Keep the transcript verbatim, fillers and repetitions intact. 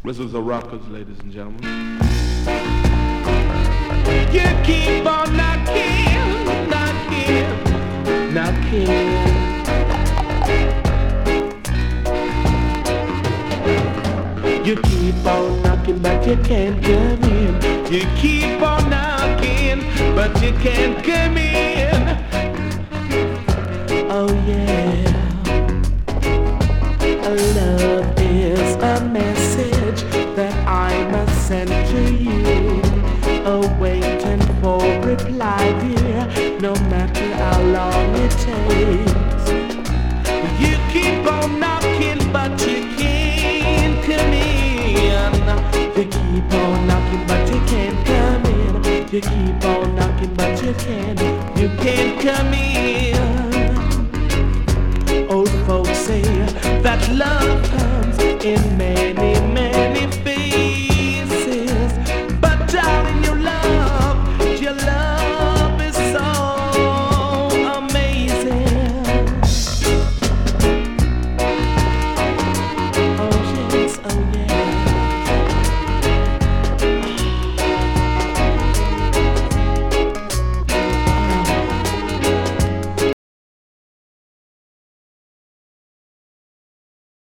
Whistles are rockers, ladies and gentlemen. You keep on knocking, knocking, knocking. You keep on knocking, but you can't come in. You keep on knocking, but you can't come in. Oh yeah. Love is a message that I must send to you. Awaiting for reply, dear, no matter how long it takes. You keep on knocking, but you can't come in. You keep on knocking, but you can't come in. You keep on knocking, but you can't. You can't come in.